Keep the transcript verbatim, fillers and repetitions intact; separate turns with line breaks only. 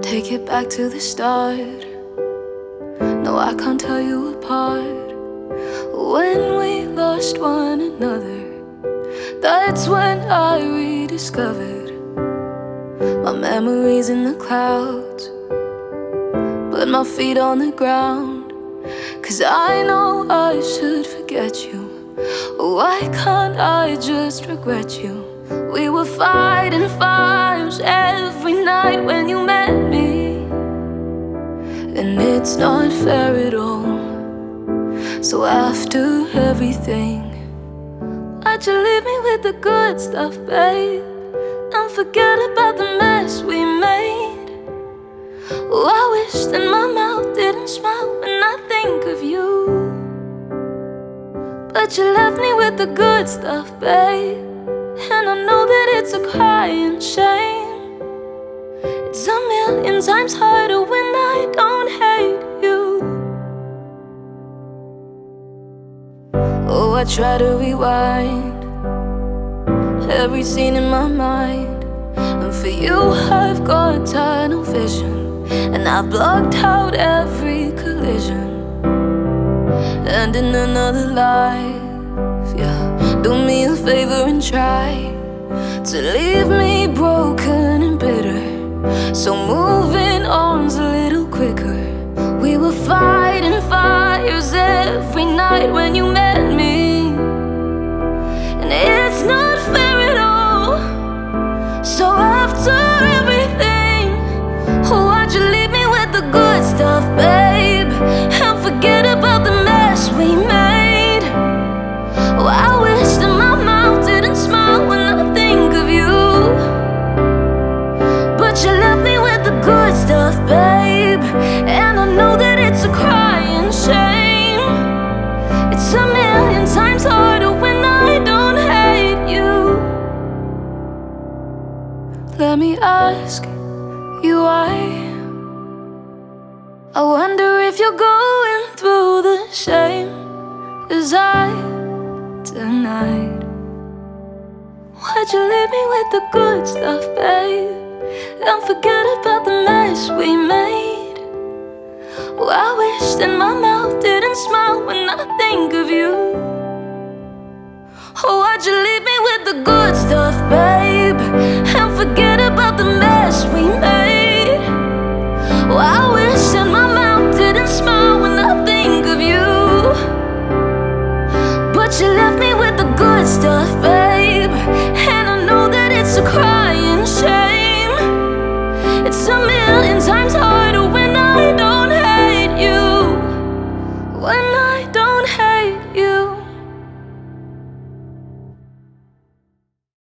Take it back to the start. No, I can't tell you apart. When we lost one another, that's when I rediscovered my memories in the clouds, but my feet on the ground. Cause I know I should forget you. Why can't I just regret you? We were fighting fires every night when you met me, and it's not fair at all. So after everything, why'd you leave me with the good stuff, babe, and forget about the mess we made? Oh, I wish that my mouth didn't smile when I think of you, but you left me with the good stuff, babe, and I know that it's a crying shame. It's a million times harder when I don't hate you. Oh, I try to rewind every scene in my mind, and for you I've got tunnel vision, and I've blocked out every collision. And in another life, yeah, do me a favor and try to leave me broken and bitter, so moving on's a little quicker. We were fighting fires every night when you met me, and it's not fair at all. So after everything, why'd you leave me with the good stuff, babe, and forget about the mess we made? Oh, I wish that my mouth didn't smile when I think of you, but you left me with the good stuff, babe, and I know that it's a crying shame. It's a million times harder when I don't hate you. Let me ask you why. I wonder if you're going through the same as I tonight. Why'd you leave me with the good stuff, babe, and forget about the mess we made? Oh, I wish that my mouth didn't smile when I think of you. Oh, why'd you leave me with the good stuff, babe, and forget about the mess we made? Oh, I wish that my mouth didn't smile when I think of you, but you left me with the good stuff, babe.